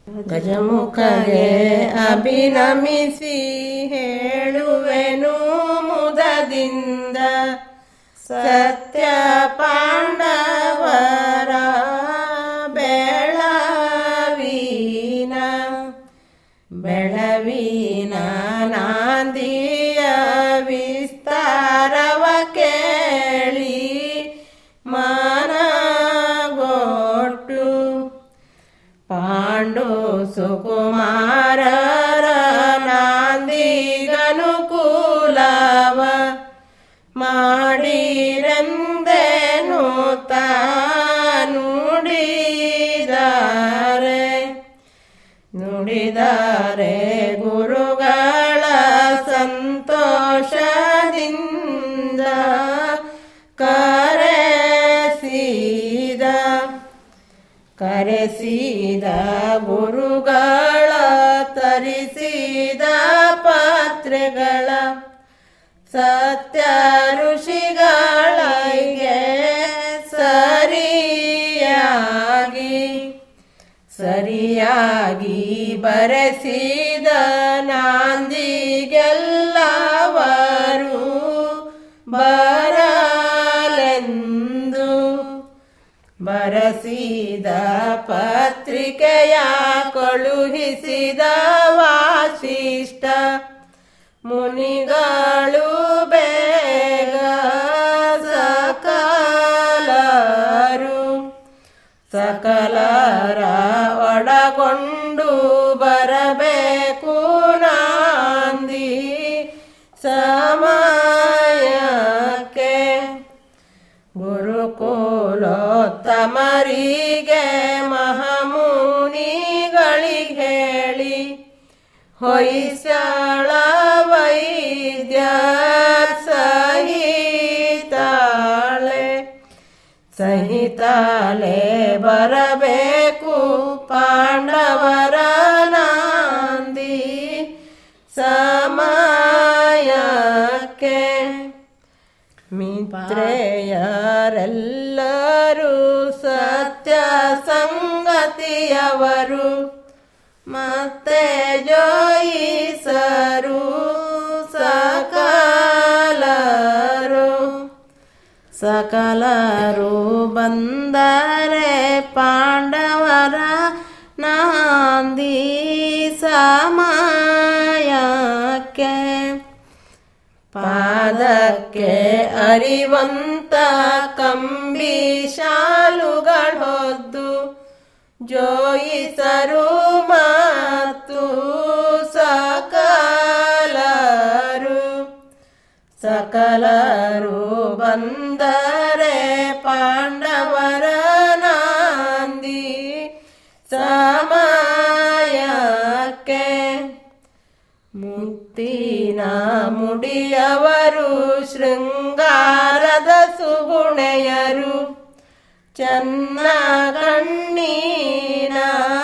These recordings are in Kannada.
ಗಜಮುಖಗೆ ಅಭಿನಮಿಸಿ ಹೇಳುವೆನು ಮುದದಿಂದ, ಸತ್ಯ ಪಾಂಡವರ ಬೆಳವಿನ ನಾಂದಿಯ ವಿಸ್ತಾರವ ಕೇಳಿ ಮನಗೊಟ್ಟು ಪಾಂಡು ಸುಕುಮಾರರ ನಾಂದಿಗನುಕೂಲವ ಮಾಡಿರೆಂದೆನು ನುಡಿದರೆ ಗುರುಗಳ ಸಂತೋಷದಿಂದ ಕರೆಸಿದ ಗುರುಗಳ ತರಿಸಿದ ಪಾತ್ರೆಗಳ ಸತ್ಯ ಋಷಿಗಳಿಗೆ ಸರಿಯಾಗಿ ಬರೆಸಿದ ನಾಂದಿಗೆಲ್ಲವರು ಬರಲೆಂದು ಬರೆಸಿದ ಪತ್ರಿಕೆಯ ಕಳುಹಿಸಿದ ವಾಸಿಷ್ಠ ಮುನಿಗಳು ಬೇಗ ಸಕಲರ ಒಳಗೊಂಡು ಬರಬೇಕು ನಾಂದಿ ಸಮಯಕ್ಕೆ. ಗುರುಕುಲೋತ್ತಮರಿಗೆ ಮಹಾಮುನಿಗಳಿಗೆ ಹೇಳಿ ಹೊಯ್ಸಳ ವೈದ್ಯ ಸಹಿತಾಳೆ ಬರಬೇಕು ಪಾಂಡವರ ನಾಂದಿ ಸಮಯಕ್ಕೆ. ಮಿತ್ರೆಯರೆಲ್ಲರೂ ಸತ್ಯ ಸಂಗತಿಯವರು ಮತ್ತೆ ಜೋಯಿಸರು ಸಕಲರು ಬಂದರೆ ಪಾಂಡವರ ನಾಂದಿ ಸಮಯಕ್ಕೆ. ಪಾದಕ್ಕೆ ಅರಿವಂತ ಕಂಬಿ ಶಾಲುಗಳೊದ್ದು ಜೋಯಿಸರು ಮತ್ತು ಸಕಲರು ಬಂದರೆ ಪಾಂಡವರ ನಾಂದಿ ಸಮಯಕ್ಕೆ. ಮುತ್ತಿನ ಮುಡಿಯವರು ಶೃಂಗಾರದ ಸುಗುಣೆಯರು ಚನ್ನ ಕಣ್ಣಿನ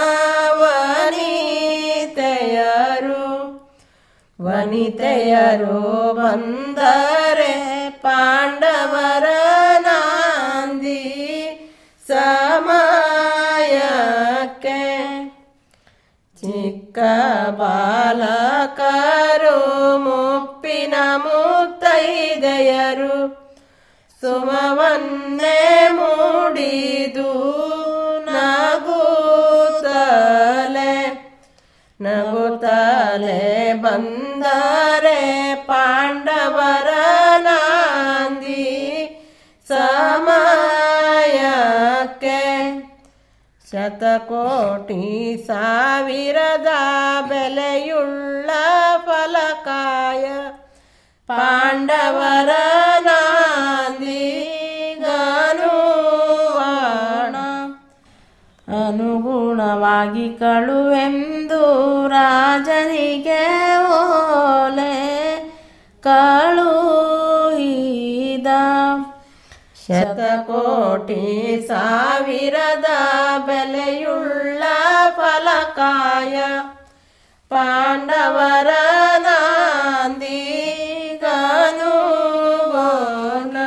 ವನಿತೆಯರು ಬಂದರೆ ಪಾಂಡವರ ನಾಂದಿ ಸಮಯಕ್ಕೆ. ಚಿಕ್ಕ ಬಾಲಕರು ಮುಪ್ಪಿನ ಮುತ್ತೈದೆಯರು ಸುಮವನ್ನೇ ಮೂಡಿದು ನಗುತ್ತಲೆ ಬಂದರೆ ಪಾಂಡವರ ನಾಂದಿ ಸಮಯಕ್ಕೆ. ಶತಕೋಟಿ ಸಾವಿರದ ಬೆಲೆಯುಳ್ಳ ಫಲಕಾಯ ಪಾಂಡವರ ನಾಂದಿಗನುವಾಣ ಅನುಗುಣವಾಗಿ ಕಳುವೆಂದು ರಾಜನಿಗೆ ಓಲೆ ಕಳುಹಿದ. ಶತಕೋಟಿ ಸಾವಿರದ ಬೆಲೆಯುಳ್ಳ ಫಲಕಾಯ ಪಾಂಡವರ ನಾಂದಿಗನುಗೋಣ.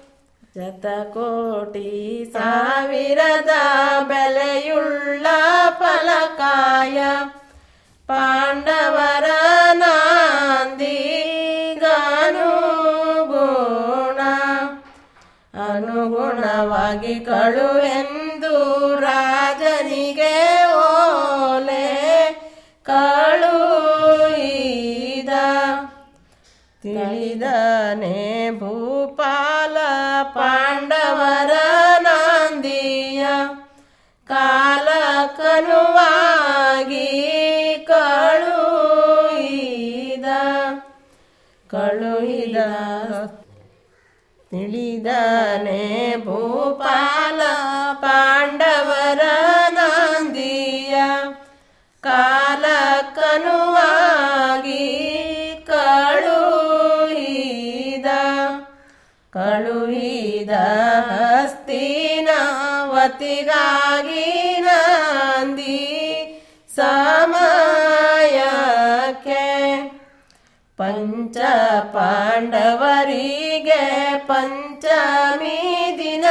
ಶತಕೋಟಿ ಸಾವಿರದ ಬೆಲೆಯುಳ್ಳ ಫಲಕಾಯ ಭೂಪಾಲ ಪಾಂಡವರ ನಾಂದಿಯ ಕಾಲಕ್ಕನುವಾಗಿ ಕಳುಹಿದ ತಿಳಿದನೆ ಭೂಪಾಲ ಪಾಂಡವರ ನಾಂದಿಯ ಕಾಲಕ್ಕನುವಾಗಿ ಕಳುಹಿದ ಹಸ್ತಿನಾವತಿಗಾಗಿ ನಾಂದಿ ಸಮಯಕ್ಕೆ ಪಂಚ ಪಾಂಡವರಿಗೆ ಪಂಚಮಿ ದಿನ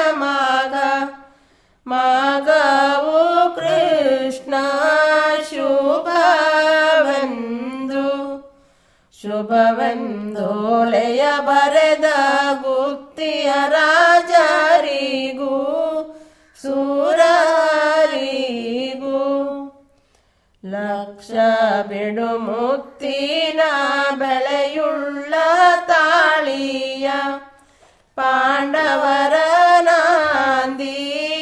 ಮಾಘವು ಕೃಷ್ಣ ಶುಭವೆಂದೋಲೆಯ ಬರೆದ ಗುಪ್ತಿಯ ರಾಜರಿಗೂ ಸೂರರಿಗೂ ಲಕ್ಷ ಬಿಡು ಮುತ್ತಿನ ಬೆಳೆಯುಳ್ಳ ತಾಳಿಯ ಪಾಂಡವರ ನಾಂದಿ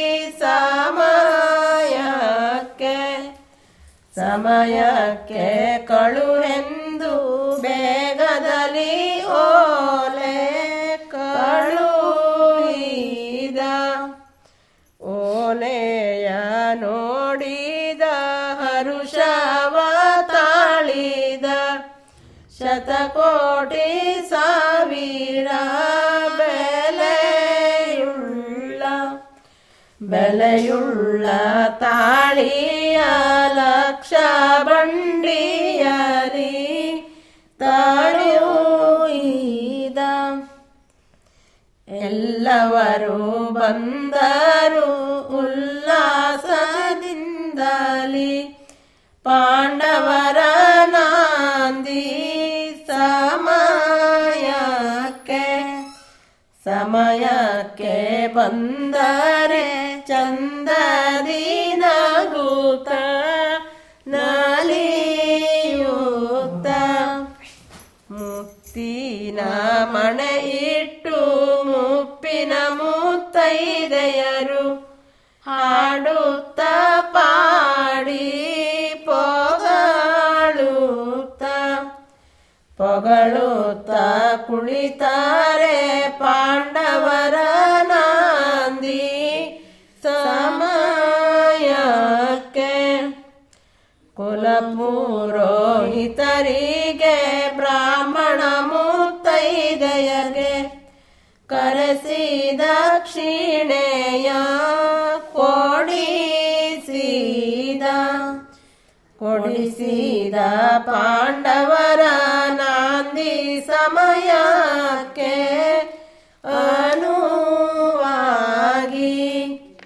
ಸಮಯಕ್ಕೆ ಕಳುಹೆಂದು ಬೇಗದಲ್ಲಿ ಓಲೆ ಕಳುಹಿದ ಓಲೆಯ ನೋಡಿದ ಹರುಷವ ತಾಳಿದ ಶತಕೋಟಿ ಸಾವಿರ ಬೆಲೆಯುಳ್ಳ ತಾಳಿಯ ಲಕ್ಷ ಬಂಡಿಯರಿ ತಾಳುಯಿದ ಎಲ್ಲವರು ಬಂದರು ಉಲ್ಲಾಸದಿಂದಲಿ ಪಾಂಡವರ ನಾಂದಿ ಸಮಯಕ್ಕೆ ಬಂದರೆ ಚಂದದಿ ನಗುತ್ತ ನಲಿಯುತ್ತ ಮುತ್ತಿನ ಮಣೆ ಇಟ್ಟು ಮುಪ್ಪಿನ ಮುತ್ತೈದೆಯರು ಹಾಡುತ್ತ ಪಾಡಿ ಪೊಗಳುತ್ತ ಕುಳಿತಾರೆ ಪಾಂಡವರ ನಾಂದಿ ಸಮಯಕ್ಕೆ ಕುಲಪುರೋಹಿತರಿಗೆ ಬ್ರಾಹ್ಮಣ ಮುತ್ತೈದೆಯರಿಗೆ ಕರೆಸಿ ದಕ್ಷಿಣೆಯ ಕೊಡಿಸಿದ ಪಾಂಡವರ ನಾಂದಿ ಸಮಯಕ್ಕೆ